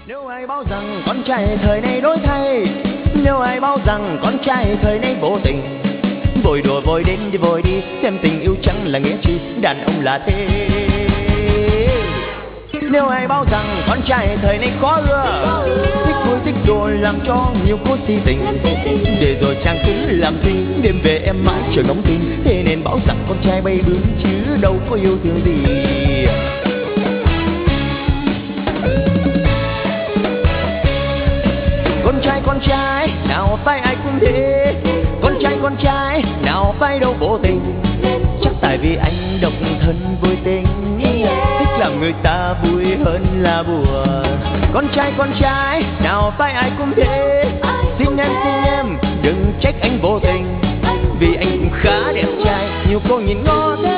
Nếu ai bảo rằng con trai thời nay đổi thay, nếu ai bảo rằng con trai thời nay vô tình, vội đùa vội đến đi vội đi, xem tình yêu chẳng là nghĩa chi, đàn ông là thế. Nếu ai bảo rằng con trai thời nay khó ưa, thích vui thích đùa làm cho nhiều cô si tình, để rồi chàng cứ làm tình đêm về em mãi chờ ngóng tin, thế nên bảo rằng con trai bay bướm chứ đâu có yêu thương gì. Con trai nào phải ai cũng thế, con trai nào phải đâu vô tình, chắc tại vì anh độc thân vui tình, thích làm người ta vui hơn là buồn. Con trai nào phải ai cũng thế, xin em đừng trách anh vô tình, vì anh cũng khá đẹp trai, nhiều cô nhìn ngó thế.